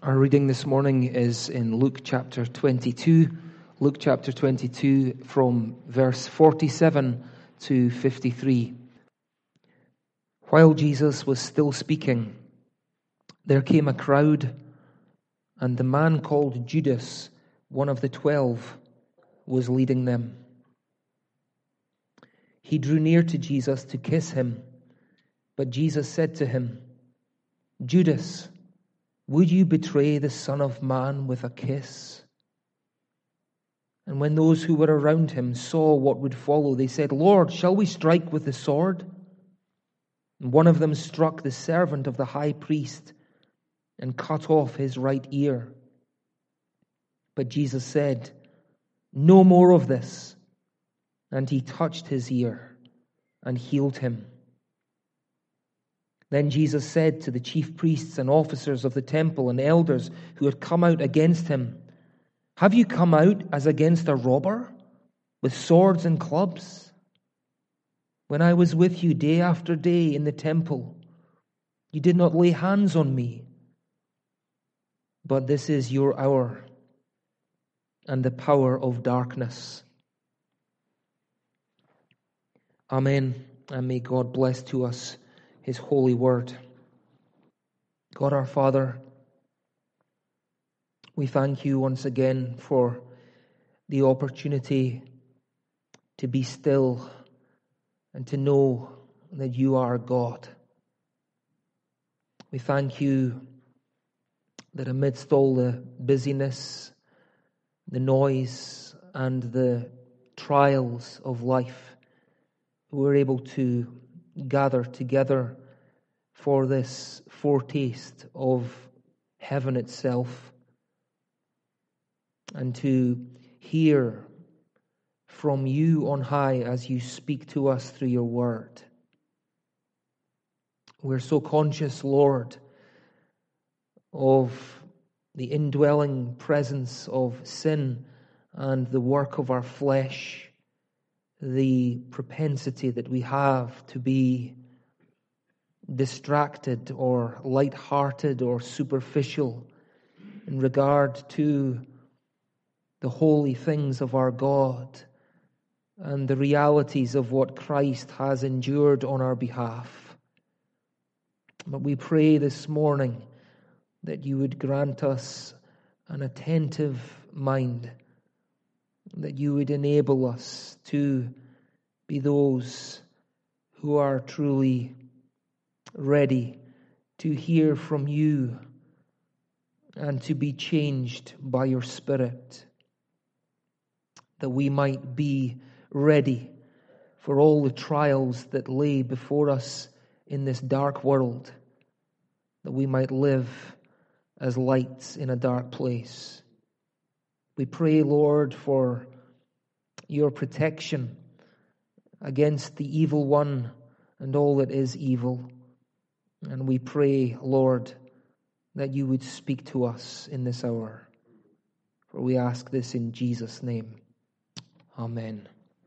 Our reading this morning is in Luke chapter 22. Luke chapter 22 from verse 47 to 53. While Jesus was still speaking, there came a crowd, and the man called Judas, one of the 12, was leading them. He drew near to Jesus to kiss him, but Jesus said to him, "Judas, would you betray the Son of Man with a kiss?" And when those who were around him saw what would follow, they said, "Lord, shall we strike with the sword?" And one of them struck the servant of the high priest and cut off his right ear. But Jesus said, "No more of this." And he touched his ear and healed him. Then Jesus said to the chief priests and officers of the temple and elders who had come out against him, "Have you come out as against a robber, with swords and clubs? When I was with you day after day in the temple, you did not lay hands on me. But this is your hour and the power of darkness." Amen. And may God bless to us His holy word. God our Father, we thank you once again for the opportunity to be still and to know that you are God. We thank you that amidst all the busyness, the noise, and the trials of life, we're able to gather together for this foretaste of heaven itself and to hear from you on high as you speak to us through your word. We're so conscious, Lord, of the indwelling presence of sin and the work of our flesh, the propensity that we have to be distracted or light-hearted or superficial in regard to the holy things of our God and the realities of what Christ has endured on our behalf. But we pray this morning that you would grant us an attentive mind, that you would enable us to be those who are truly ready to hear from you and to be changed by your Spirit, that we might be ready for all the trials that lay before us in this dark world, that we might live as lights in a dark place. We pray, Lord, for your protection against the evil one and all that is evil. And we pray, Lord, that you would speak to us in this hour. For we ask this in Jesus' name. Amen.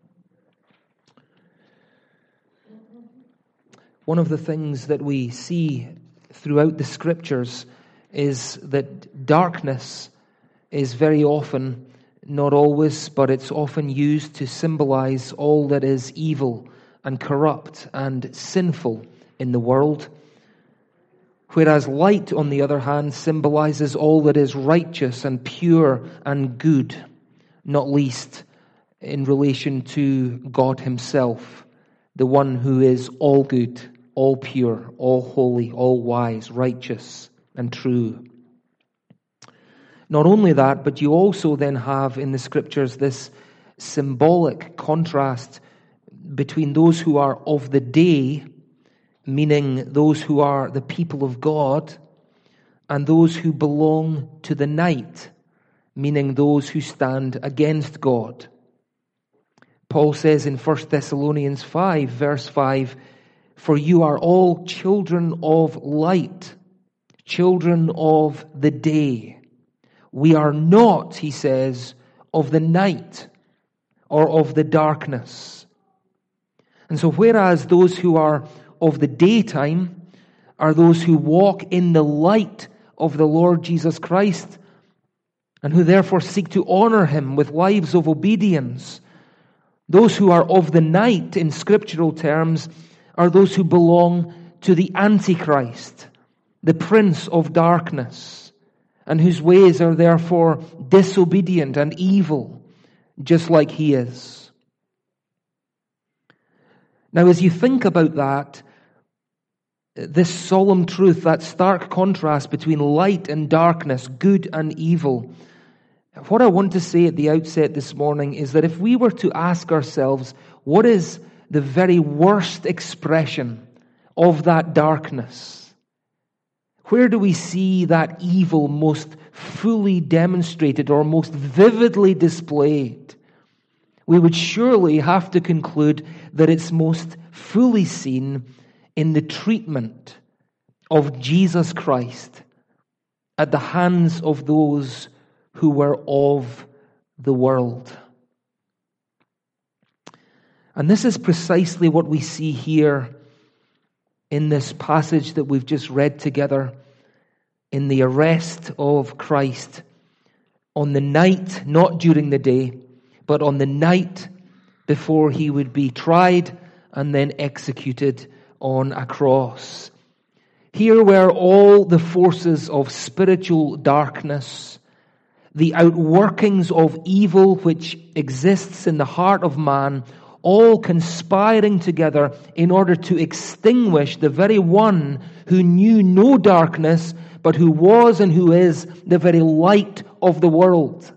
One of the things that we see throughout the Scriptures is that darkness is very often, not always, but it's often used to symbolize all that is evil and corrupt and sinful in the world. Whereas light, on the other hand, symbolizes all that is righteous and pure and good, not least in relation to God Himself, the one who is all good, all pure, all holy, all wise, righteous, and true. Not only that, but you also then have in the Scriptures this symbolic contrast between those who are of the day, meaning those who are the people of God, and those who belong to the night, meaning those who stand against God. Paul says in 1 Thessalonians 5, verse 5, "For you are all children of light, children of the day. We are not," he says, "of the night or of the darkness." And so whereas those who are of the daytime are those who walk in the light of the Lord Jesus Christ, and who therefore seek to honor him with lives of obedience. Those who are of the night, in scriptural terms, are those who belong to the Antichrist, the prince of darkness, and whose ways are therefore disobedient and evil, just like he is. Now, as you think about that, this solemn truth, that stark contrast between light and darkness, good and evil, what I want to say at the outset this morning is that if we were to ask ourselves, what is the very worst expression of that darkness? Where do we see that evil most fully demonstrated or most vividly displayed? We would surely have to conclude that it's most fully seen in the treatment of Jesus Christ at the hands of those who were of the world. And this is precisely what we see here in this passage that we've just read together, in the arrest of Christ on the night, not during the day, but on the night before he would be tried and then executed on a cross. Here were all the forces of spiritual darkness, the outworkings of evil which exists in the heart of man, all conspiring together in order to extinguish the very one who knew no darkness, but who was and who is the very light of the world.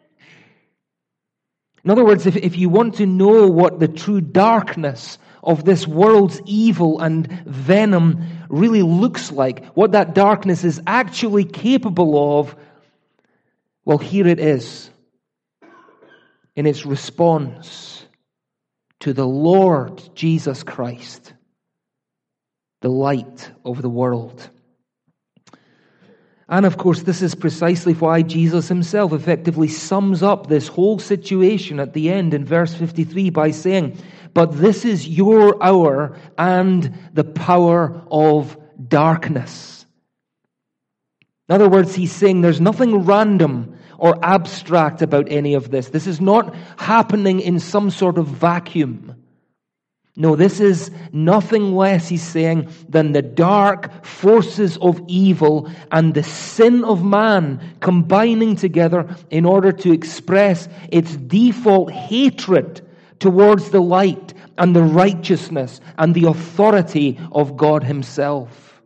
In other words, if you want to know what the true darkness of this world's evil and venom really looks like, what that darkness is actually capable of, well, here it is in its response to the Lord Jesus Christ, the light of the world. And of course, this is precisely why Jesus himself effectively sums up this whole situation at the end in verse 53 by saying, "But this is your hour and the power of darkness." In other words, he's saying there's nothing random or abstract about any of this. This is not happening in some sort of vacuum. No, this is nothing less, he's saying, than the dark forces of evil and the sin of man combining together in order to express its default hatred towards the light and the righteousness and the authority of God himself.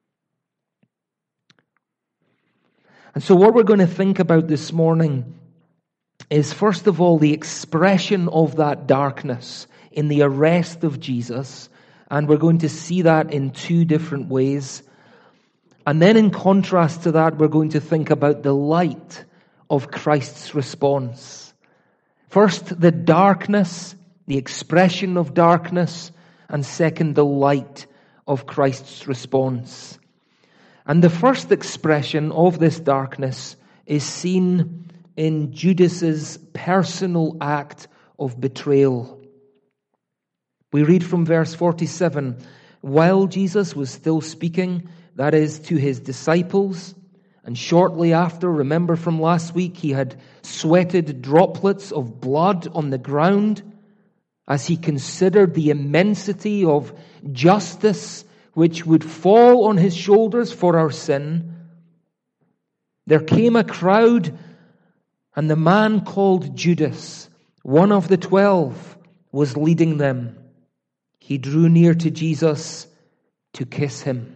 And so what we're going to think about this morning is, first of all, the expression of that darkness in the arrest of Jesus, and we're going to see that in two different ways. And then in contrast to that, we're going to think about the light of Christ's response. First, the darkness, the expression of darkness, and second, the light of Christ's response. And the first expression of this darkness is seen in Judas's personal act of betrayal. We read from verse 47, "While Jesus was still speaking, that is, to his disciples, and shortly after, remember from last week, he had sweated droplets of blood on the ground as he considered the immensity of justice which would fall on his shoulders for our sin. There came a crowd, and the man called Judas, one of the 12, was leading them. He drew near to Jesus to kiss him."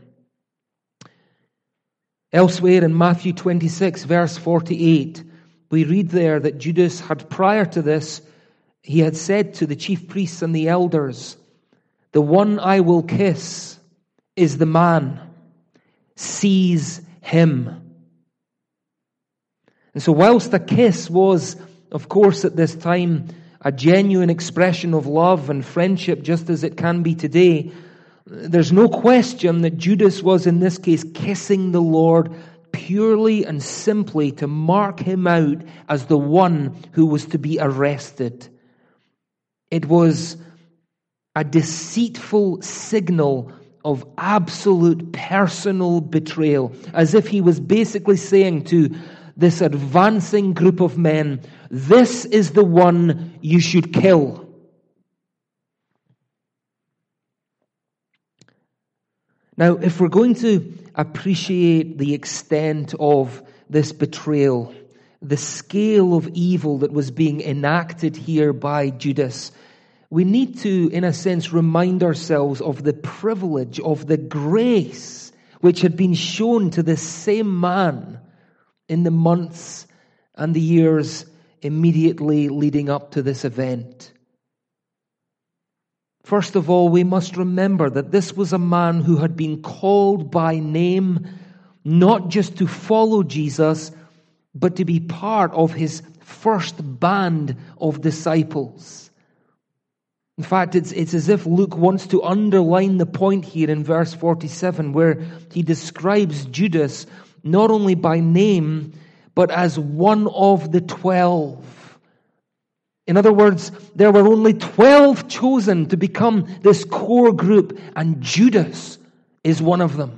Elsewhere in Matthew 26, verse 48, we read there that Judas had, prior to this, he had said to the chief priests and the elders, "The one I will kiss is the man. Seize him." And so whilst a kiss was, of course, at this time, a genuine expression of love and friendship, just as it can be today, there's no question that Judas was, in this case, kissing the Lord purely and simply to mark him out as the one who was to be arrested. It was a deceitful signal of absolute personal betrayal, as if he was basically saying to this advancing group of men, this is the one you should kill. Now, if we're going to appreciate the extent of this betrayal, the scale of evil that was being enacted here by Judas, we need to, in a sense, remind ourselves of the privilege, of the grace which had been shown to this same man in the months and the years immediately leading up to this event. First of all, we must remember that this was a man who had been called by name, not just to follow Jesus, but to be part of his first band of disciples. In fact, it's as if Luke wants to underline the point here in verse 47, where he describes Judas not only by name, but as one of the 12. In other words, there were only 12 chosen to become this core group, and Judas is one of them.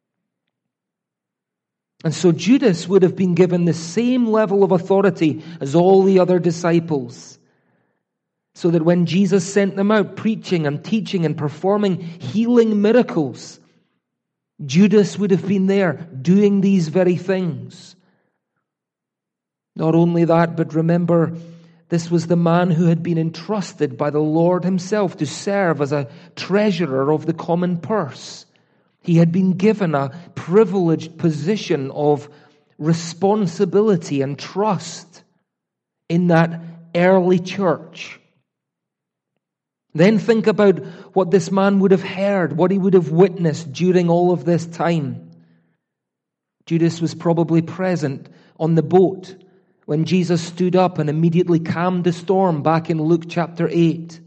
And so Judas would have been given the same level of authority as all the other disciples, so that when Jesus sent them out preaching and teaching and performing healing miracles, Judas would have been there doing these very things. Not only that, but remember, this was the man who had been entrusted by the Lord himself to serve as a treasurer of the common purse. He had been given a privileged position of responsibility and trust in that early church. Then think about what this man would have heard, what he would have witnessed during all of this time. Judas was probably present on the boat when Jesus stood up and immediately calmed the storm back in Luke chapter 8.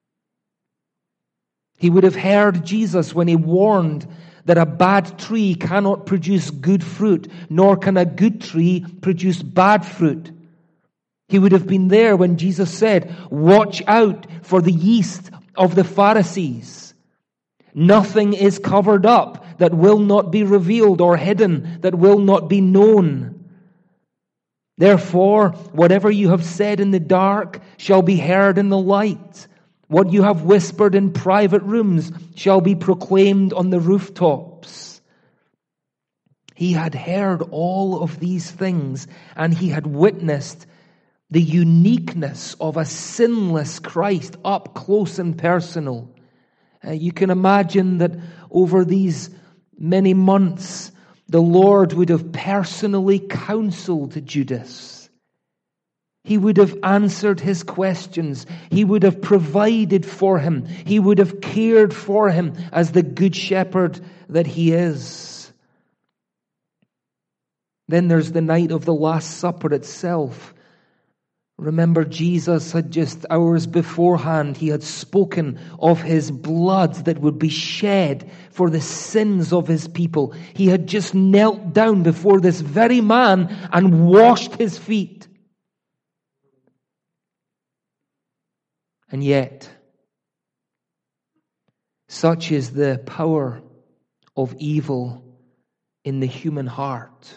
He would have heard Jesus when he warned that a bad tree cannot produce good fruit, nor can a good tree produce bad fruit. He would have been there when Jesus said, "Watch out for the yeast of the Pharisees. Nothing is covered up that will not be revealed, or hidden that will not be known. Therefore, whatever you have said in the dark shall be heard in the light. What you have whispered in private rooms shall be proclaimed on the rooftops." He had heard all of these things, and he had witnessed the uniqueness of a sinless Christ up close and personal. You can imagine that over these many months, the Lord would have personally counseled Judas. He would have answered his questions. He would have provided for him. He would have cared for him as the good shepherd that he is. Then there's the night of the Last Supper itself. Remember, Jesus had just hours beforehand, he had spoken of his blood that would be shed for the sins of his people. He had just knelt down before this very man and washed his feet. And yet, such is the power of evil in the human heart.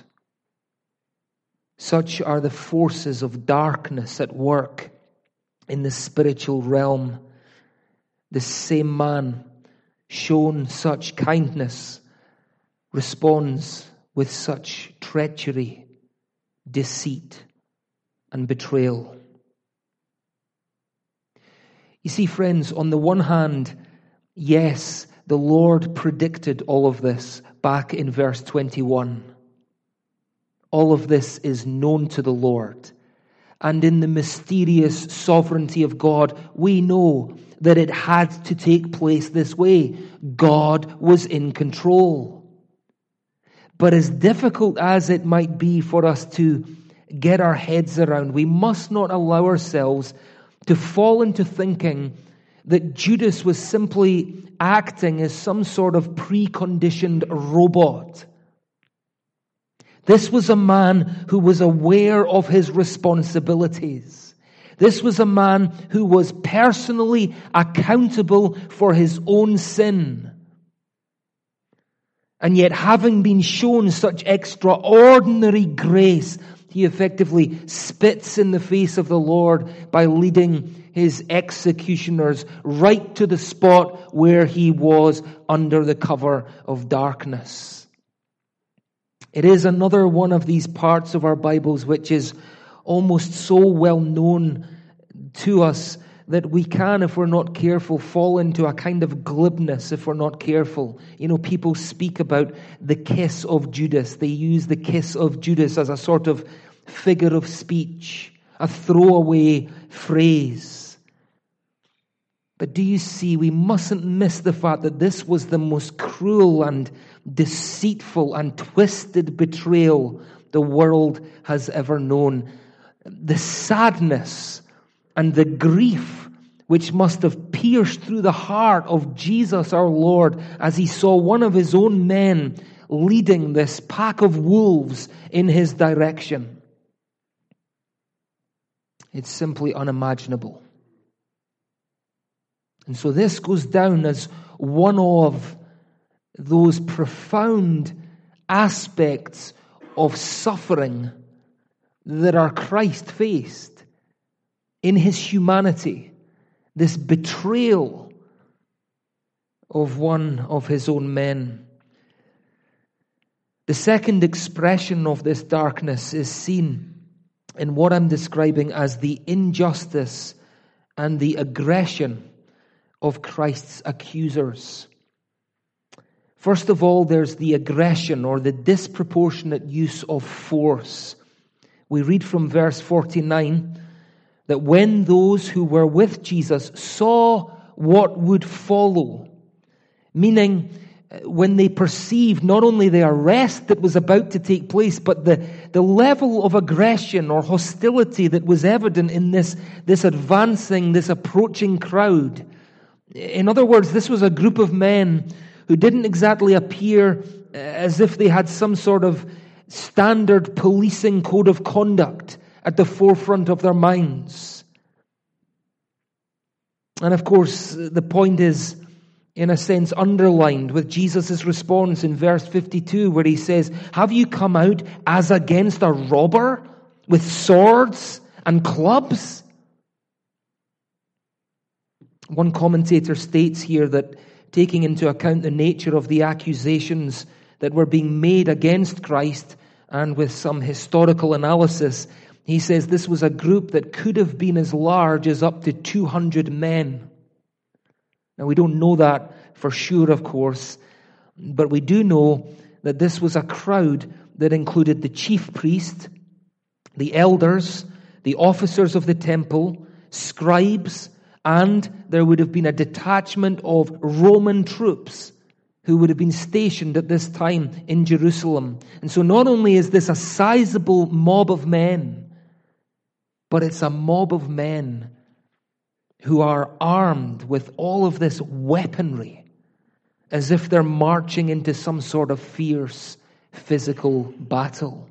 Such are the forces of darkness at work in the spiritual realm. The same man, shown such kindness, responds with such treachery, deceit, and betrayal. You see, friends, on the one hand, yes, the Lord predicted all of this back in verse 21. All of this is known to the Lord. And in the mysterious sovereignty of God, we know that it had to take place this way. God was in control. But as difficult as it might be for us to get our heads around, we must not allow ourselves to fall into thinking that Judas was simply acting as some sort of preconditioned robot. This was a man who was aware of his responsibilities. This was a man who was personally accountable for his own sin. And yet, having been shown such extraordinary grace, he effectively spits in the face of the Lord by leading his executioners right to the spot where he was under the cover of darkness. It is another one of these parts of our Bibles which is almost so well known to us that we can, if we're not careful, fall into a kind of glibness if we're not careful. You know, people speak about the kiss of Judas. They use the kiss of Judas as a sort of figure of speech, a throwaway phrase. But do you see, we mustn't miss the fact that this was the most cruel and deceitful and twisted betrayal the world has ever known. The sadness and the grief which must have pierced through the heart of Jesus our Lord as he saw one of his own men leading this pack of wolves in his direction. It's simply unimaginable. And so this goes down as one of those profound aspects of suffering that our Christ faced in his humanity. This betrayal of one of his own men. The second expression of this darkness is seen in what I'm describing as the injustice and the aggression of Christ's accusers. First of all, there's the aggression or the disproportionate use of force. We read from verse 49 that when those who were with Jesus saw what would follow, meaning when they perceived not only the arrest that was about to take place, but the level of aggression or hostility that was evident in this advancing, this approaching crowd. In other words, this was a group of men who didn't exactly appear as if they had some sort of standard policing code of conduct at the forefront of their minds. And of course, the point is, in a sense, underlined with Jesus' response in verse 52, where he says, "Have you come out as against a robber with swords and clubs?" One commentator states here that, taking into account the nature of the accusations that were being made against Christ, and with some historical analysis, he says this was a group that could have been as large as up to 200 men. Now, we don't know that for sure, of course, but we do know that this was a crowd that included the chief priest, the elders, the officers of the temple, scribes, and there would have been a detachment of Roman troops who would have been stationed at this time in Jerusalem. And so not only is this a sizable mob of men, but it's a mob of men who are armed with all of this weaponry, as if they're marching into some sort of fierce physical battle.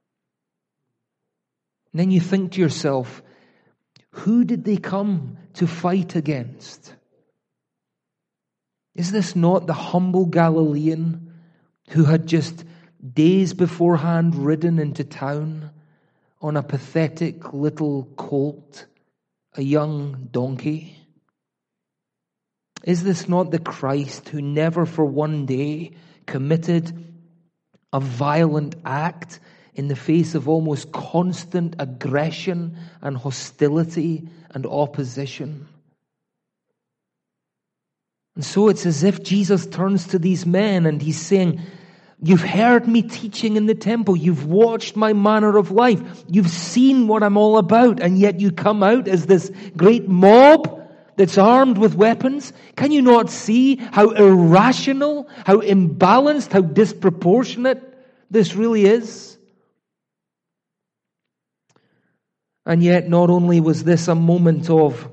And then you think to yourself, who did they come to fight against? Is this not the humble Galilean who had just days beforehand ridden into town on a pathetic little colt, a young donkey? Is this not the Christ who never for one day committed a violent act in the face of almost constant aggression and hostility and opposition? And so it's as if Jesus turns to these men and he's saying, you've heard me teaching in the temple. You've watched my manner of life. You've seen what I'm all about. And yet you come out as this great mob that's armed with weapons. Can you not see how irrational, how imbalanced, how disproportionate this really is? And yet not only was this a moment of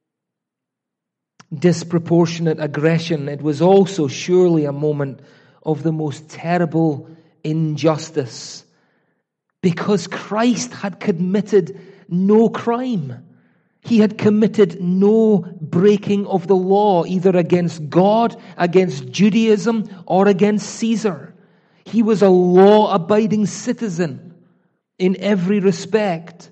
disproportionate aggression, it was also surely a moment of the most terrible injustice, because Christ had committed no crime. He had committed no breaking of the law, either against God, against Judaism, or against Caesar. He was a law-abiding citizen in every respect.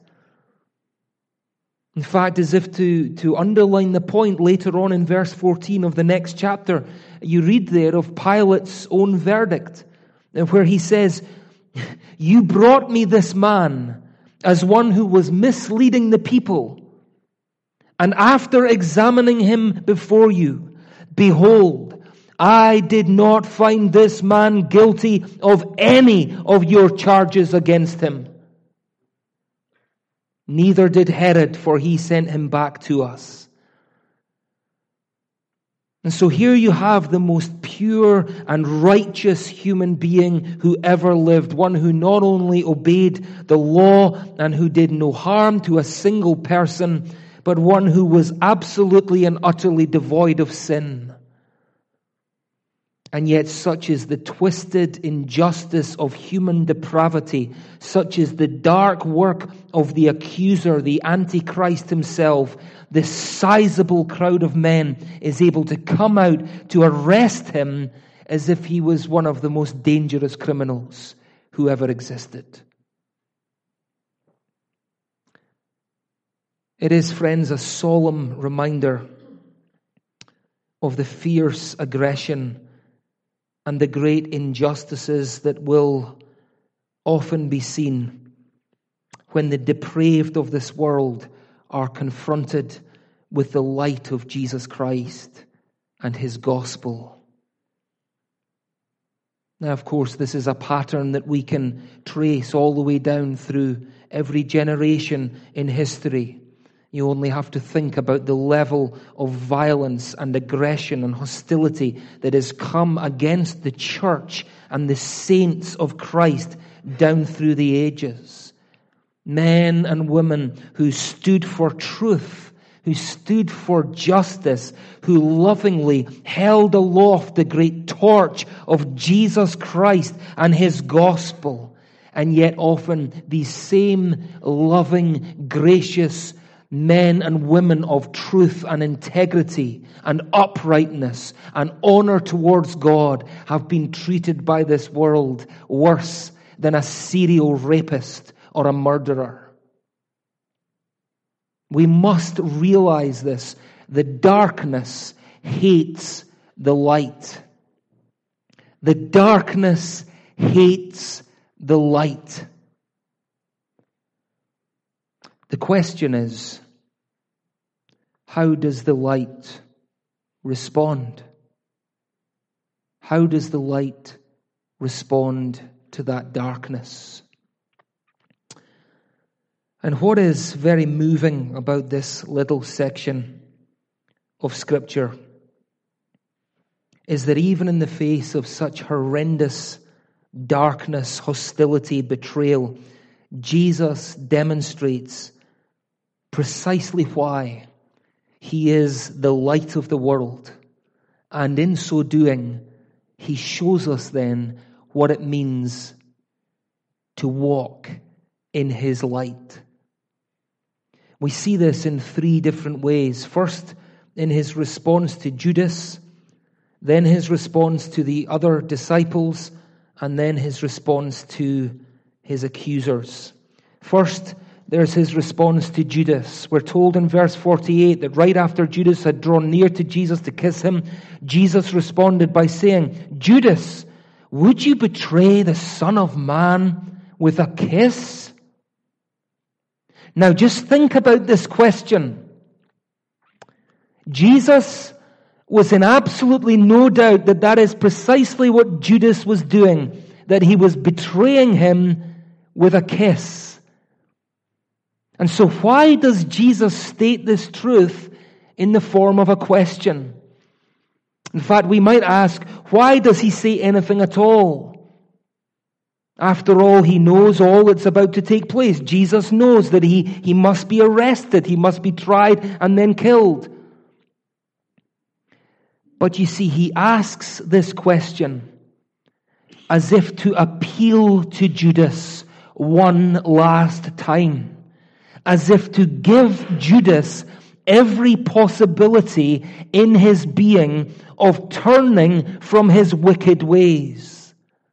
In fact, as if to underline the point, later on in verse 14 of the next chapter, you read there of Pilate's own verdict, where he says, "You brought me this man as one who was misleading the people. And after examining him before you, behold, I did not find this man guilty of any of your charges against him. Neither did Herod, for he sent him back to us." And so here you have the most pure and righteous human being who ever lived, one who not only obeyed the law and who did no harm to a single person, but one who was absolutely and utterly devoid of sin. And yet such is the twisted injustice of human depravity, such is the dark work of the accuser, the Antichrist himself. This sizable crowd of men is able to come out to arrest him as if he was one of the most dangerous criminals who ever existed. It is, friends, a solemn reminder of the fierce aggression and the great injustices that will often be seen when the depraved of this world are confronted with the light of Jesus Christ and his gospel. Now, of course, this is a pattern that we can trace all the way down through every generation in history. You only have to think about the level of violence and aggression and hostility that has come against the church and the saints of Christ down through the ages. Men and women who stood for truth, who stood for justice, who lovingly held aloft the great torch of Jesus Christ and his gospel. And yet often these same loving, gracious men and women of truth and integrity and uprightness and honor towards God have been treated by this world worse than a serial rapist or a murderer. We must realize this. The darkness hates the light. The darkness hates the light. The question is, how does the light respond? How does the light respond to that darkness? And what is very moving about this little section of Scripture is that even in the face of such horrendous darkness, hostility, betrayal, Jesus demonstrates precisely why he is the light of the world. And in so doing, he shows us then what it means to walk in his light. We see this in three different ways. First, in his response to Judas, then his response to the other disciples, and then his response to his accusers. First, there's his response to Judas. We're told in verse 48 that right after Judas had drawn near to Jesus to kiss him, Jesus responded by saying, "Judas, would you betray the Son of Man with a kiss?" Now just think about this question. Jesus was in absolutely no doubt that that is precisely what Judas was doing, that he was betraying him with a kiss. And so why does Jesus state this truth in the form of a question? In fact, we might ask, why does he say anything at all? After all, he knows all that's about to take place. Jesus knows that he must be arrested, he must be tried and then killed. But you see, he asks this question as if to appeal to Judas one last time. as if to give Judas every possibility in his being of turning from his wicked ways.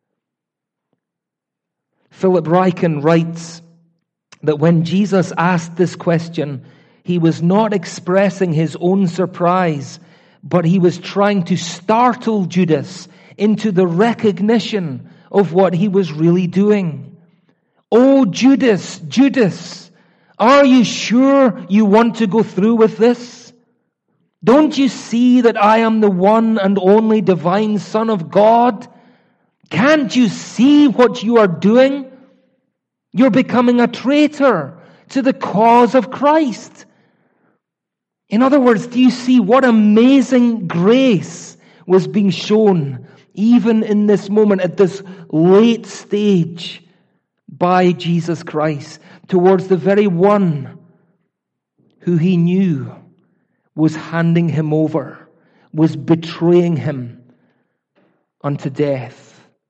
Philip Ryken writes that when Jesus asked this question, he was not expressing his own surprise, but he was trying to startle Judas into the recognition of what he was really doing. "Oh, Judas, Judas, are you sure you want to go through with this? Don't you see that I am the one and only divine Son of God? Can't you see what you are doing? You're becoming a traitor to the cause of Christ." In other words, do you see what amazing grace was being shown even in this moment, at this late stage, by Jesus Christ towards the very one who he knew was handing him over, was betraying him unto death?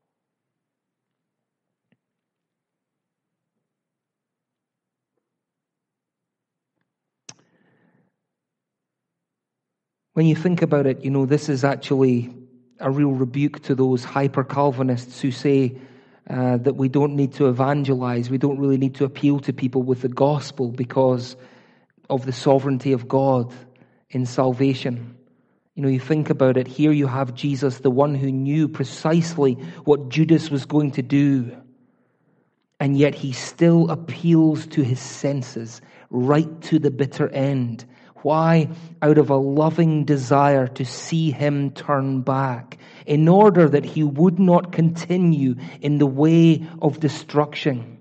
When you think about it, this is actually a real rebuke to those hyper-Calvinists who say that we don't need to evangelize, we don't really need to appeal to people with the gospel because of the sovereignty of God in salvation. You think about it, here you have Jesus, the one who knew precisely what Judas was going to do, and yet he still appeals to his senses right to the bitter end. Why? Out of a loving desire to see him turn back, in order that he would not continue in the way of destruction.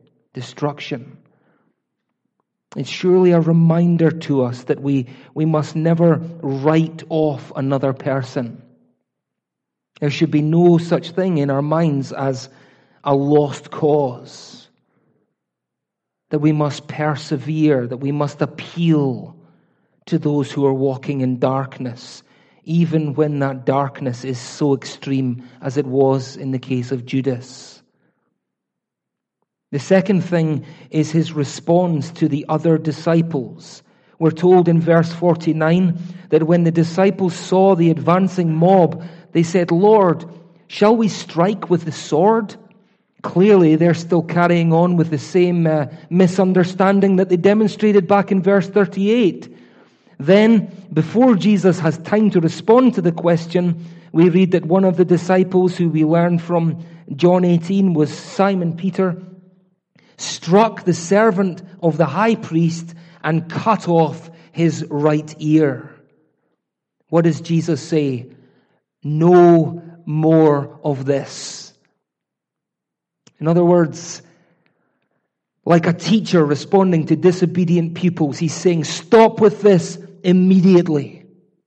It's surely a reminder to us that we must never write off another person. There should be no such thing in our minds as a lost cause. That we must persevere, that we must appeal to those who are walking in darkness, even when that darkness is so extreme as it was in the case of Judas. The second thing is his response to the other disciples. We're told in verse 49 that when the disciples saw the advancing mob, they said, "Lord, shall we strike with the sword?" Clearly, they're still carrying on with the same misunderstanding that they demonstrated back in verse 38. Then, before Jesus has time to respond to the question, we read that one of the disciples, who we learn from John 18 was Simon Peter, struck the servant of the high priest and cut off his right ear. What does Jesus say? No more of this. In other words, like a teacher responding to disobedient pupils, he's saying, stop with this immediately.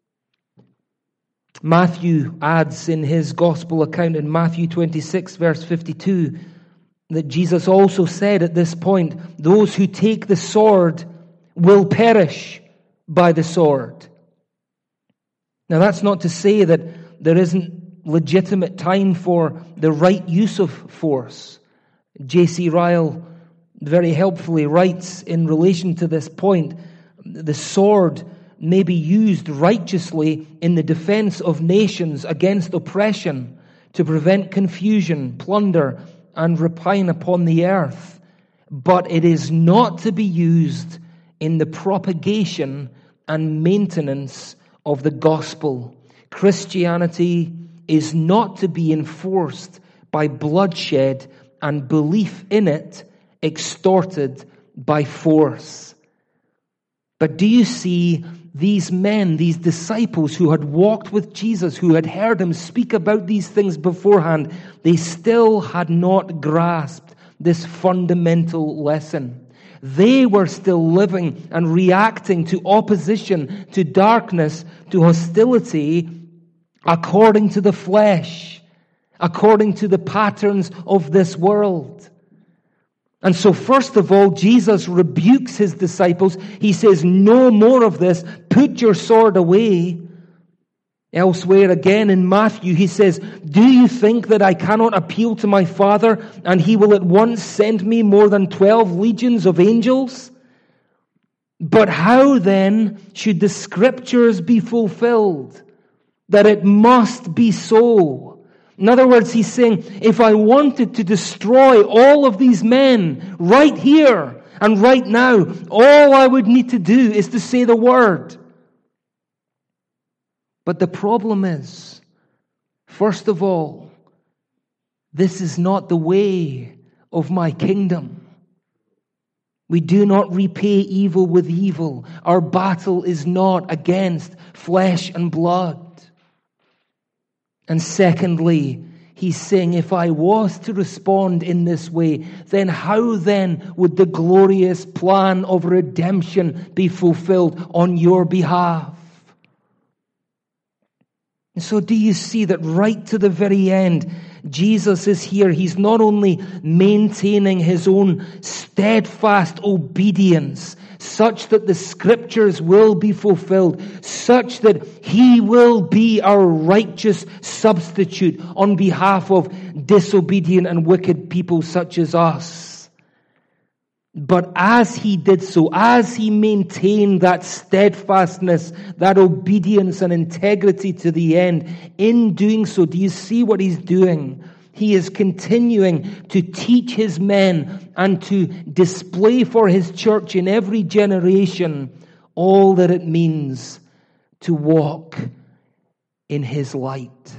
Matthew adds in his gospel account in Matthew 26 verse 52 that Jesus also said at this point, those who take the sword will perish by the sword. Now that's not to say that there isn't legitimate time for the right use of force. J.C. Ryle very helpfully writes in relation to this point, the sword may be used righteously in the defense of nations against oppression, to prevent confusion, plunder, and rapine upon the earth. But it is not to be used in the propagation and maintenance of the gospel. Christianity is not to be enforced by bloodshed and belief in it extorted by force. But do you see these men, these disciples who had walked with Jesus, who had heard him speak about these things beforehand, they still had not grasped this fundamental lesson. They were still living and reacting to opposition, to darkness, to hostility, according to the flesh, according to the patterns of this world. And so first of all, Jesus rebukes his disciples. He says, no more of this. Put your sword away. Elsewhere again in Matthew, he says, do you think that I cannot appeal to my Father and he will at once send me more than 12 legions of angels? But how then should the Scriptures be fulfilled? That it must be so. In other words, he's saying, if I wanted to destroy all of these men right here and right now, all I would need to do is to say the word. But the problem is, first of all, this is not the way of my kingdom. We do not repay evil with evil. Our battle is not against flesh and blood. And secondly, he's saying, if I was to respond in this way, then how then would the glorious plan of redemption be fulfilled on your behalf? And so do you see that right to the very end, Jesus is here. He's not only maintaining his own steadfast obedience, such that the Scriptures will be fulfilled, such that he will be our righteous substitute on behalf of disobedient and wicked people such as us. But as he did so, as he maintained that steadfastness, that obedience and integrity to the end, in doing so, do you see what he's doing? He is continuing to teach his men and to display for his church in every generation all that it means to walk in his light.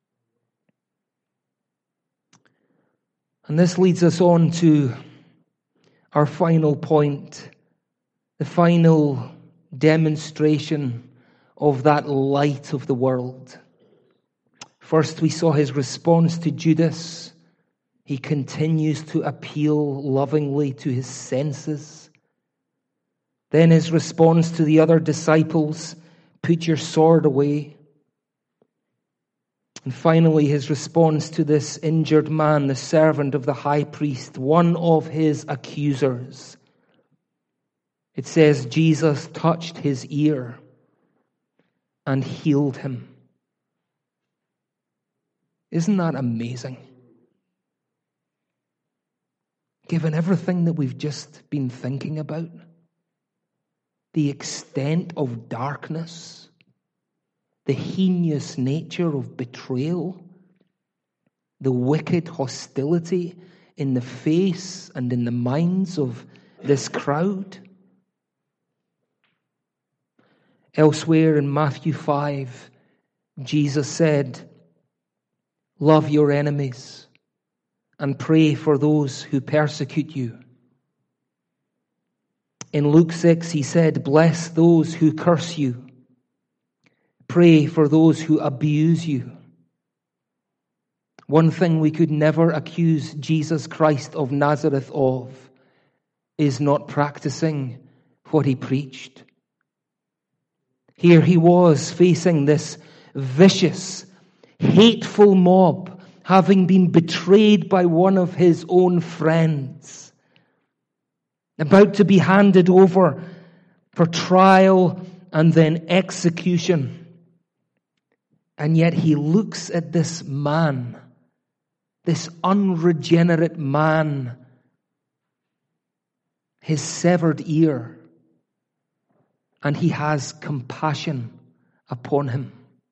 And this leads us on to our final point, the final demonstration of that light of the world. First, we saw his response to Judas. He continues to appeal lovingly to his senses. Then his response to the other disciples, put your sword away. And finally, his response to this injured man, the servant of the high priest, one of his accusers. It says, Jesus touched his ear and healed him. Isn't that amazing? Given everything that we've just been thinking about, the extent of darkness, the heinous nature of betrayal, the wicked hostility in the face and in the minds of this crowd. Elsewhere in Matthew 5, Jesus said, love your enemies and pray for those who persecute you. In Luke 6, he said, bless those who curse you. Pray for those who abuse you. One thing we could never accuse Jesus Christ of Nazareth of is not practicing what he preached. Here he was facing this vicious, hateful mob, having been betrayed by one of his own friends, about to be handed over for trial and then execution. And yet he looks at this man, this unregenerate man, his severed ear, and he has compassion upon him.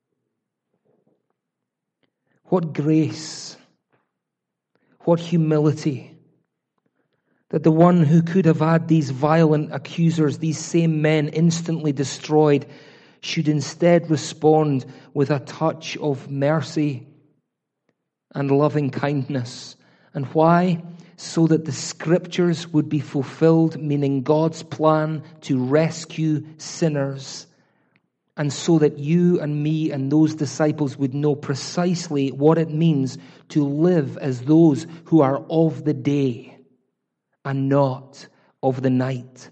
What grace, what humility, that the one who could have had these violent accusers, these same men instantly destroyed, should instead respond with a touch of mercy and loving kindness. And why? So that the Scriptures would be fulfilled, meaning God's plan to rescue sinners, and so that you and me and those disciples would know precisely what it means to live as those who are of the day and not of the night.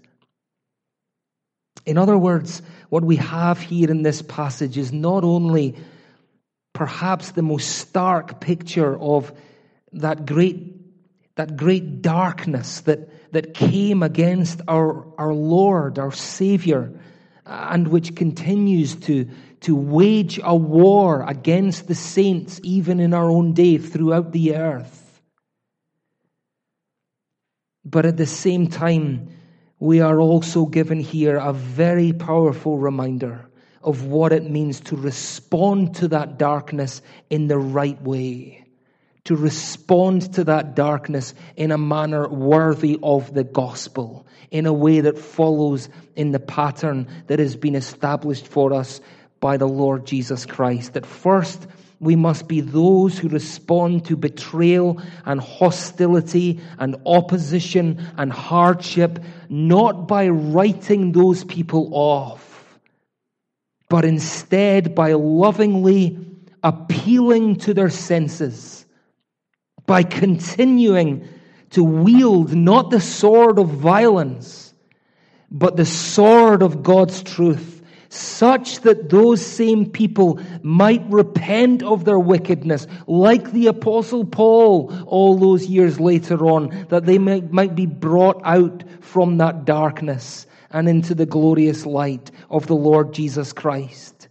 In other words, what we have here in this passage is not only perhaps the most stark picture of that great darkness that came against our Lord, our Savior, and which continues to wage a war against the saints even in our own day throughout the earth. But at the same time, we are also given here a very powerful reminder of what it means to respond to that darkness in the right way, to respond to that darkness in a manner worthy of the gospel, in a way that follows in the pattern that has been established for us by the Lord Jesus Christ. That first, we must be those who respond to betrayal and hostility and opposition and hardship, not by writing those people off, but instead by lovingly appealing to their senses, by continuing to wield not the sword of violence, but the sword of God's truth, such that those same people might repent of their wickedness, like the Apostle Paul all those years later on, that they might be brought out from that darkness and into the glorious light of the Lord Jesus Christ.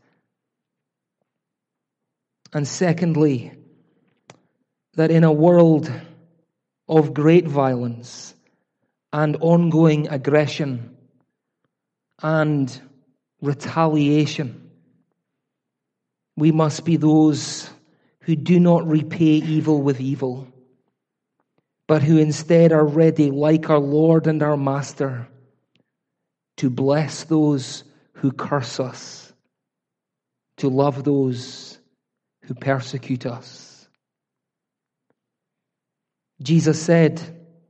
And secondly, that in a world of great violence and ongoing aggression and retaliation, we must be those who do not repay evil with evil, but who instead are ready, like our Lord and our Master, to bless those who curse us, to love those who persecute us. Jesus said,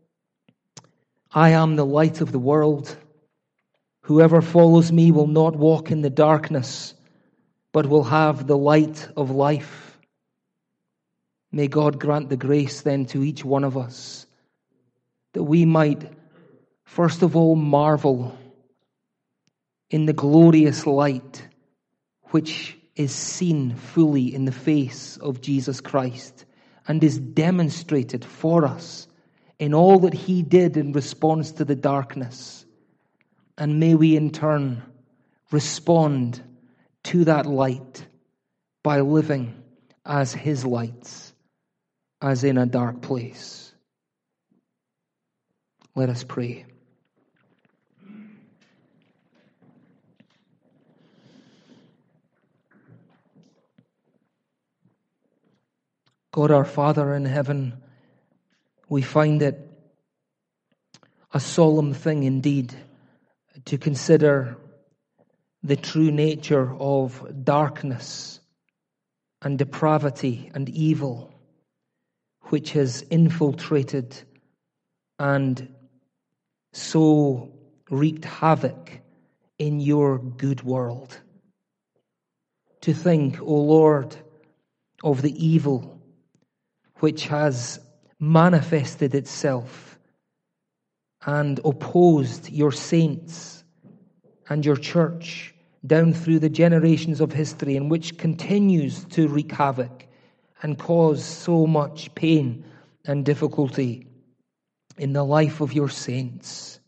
"I am the light of the world. Whoever follows me will not walk in the darkness, but will have the light of life." May God grant the grace then to each one of us that we might, first of all, marvel in the glorious light which is seen fully in the face of Jesus Christ and is demonstrated for us in all that He did in response to the darkness. And may we in turn respond to that light by living as His lights, as in a dark place. Let us pray. God our Father in heaven, we find it a solemn thing indeed to consider the true nature of darkness and depravity and evil which has infiltrated and so wreaked havoc in your good world. To think, O Lord, of the evil which has manifested itself and opposed your saints and your church down through the generations of history, and which continues to wreak havoc and cause so much pain and difficulty in the life of your saints.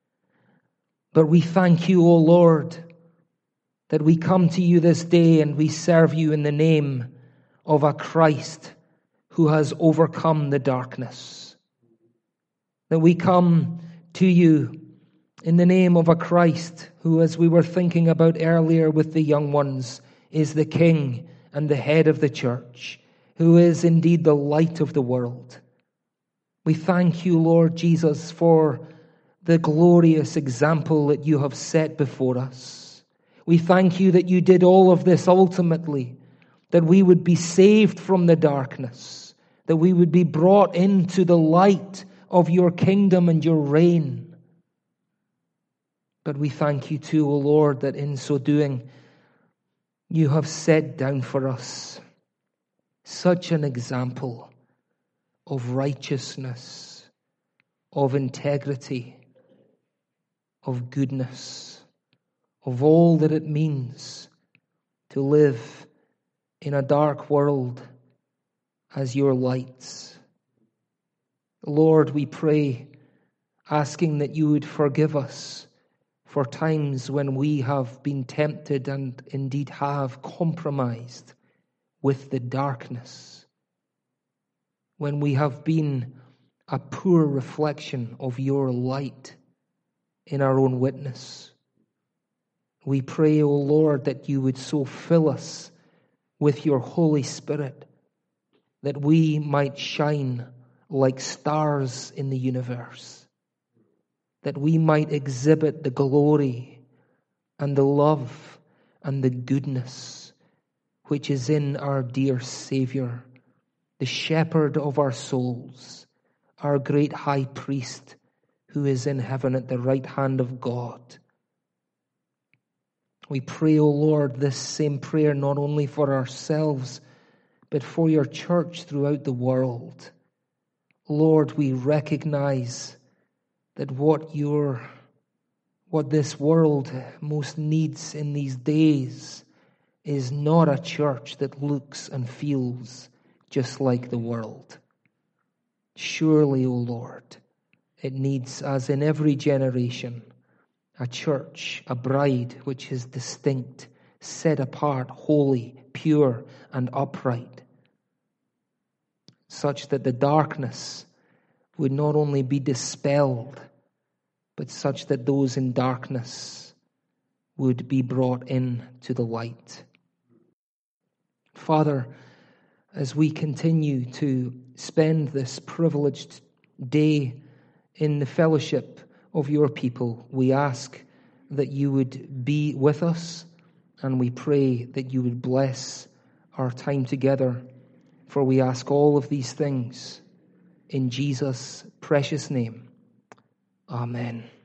But we thank you, O Lord, that we come to you this day and we serve you in the name of a Christ who has overcome the darkness. That we come to you in the name of a Christ who, as we were thinking about earlier with the young ones, is the King and the head of the church, who is indeed the light of the world. We thank you, Lord Jesus, for the glorious example that you have set before us. We thank you that you did all of this ultimately, that we would be saved from the darkness, that we would be brought into the light of your kingdom and your reign. But we thank you too, O Lord, that in so doing, you have set down for us such an example of righteousness, of integrity, of goodness, of all that it means to live in a dark world as your lights. Lord, we pray, asking that you would forgive us for times when we have been tempted and indeed have compromised with the darkness, when we have been a poor reflection of your light in our own witness. We pray, O Lord, that you would so fill us with your Holy Spirit that we might shine like stars in the universe, that we might exhibit the glory and the love and the goodness which is in our dear Savior, the shepherd of our souls, our great high priest who is in heaven at the right hand of God. We pray, O Lord, this same prayer not only for ourselves, but for your church throughout the world. Lord, we recognize that what this world most needs in these days is not a church that looks and feels just like the world. Surely, O Lord, it needs, as in every generation, a church, a bride which is distinct, set apart, holy, pure, and upright, such that the darkness would not only be dispelled, but such that those in darkness would be brought in to the light. Father, as we continue to spend this privileged day in the fellowship of your people, we ask that you would be with us, and we pray that you would bless our time together. For we ask all of these things in Jesus' precious name. Amen.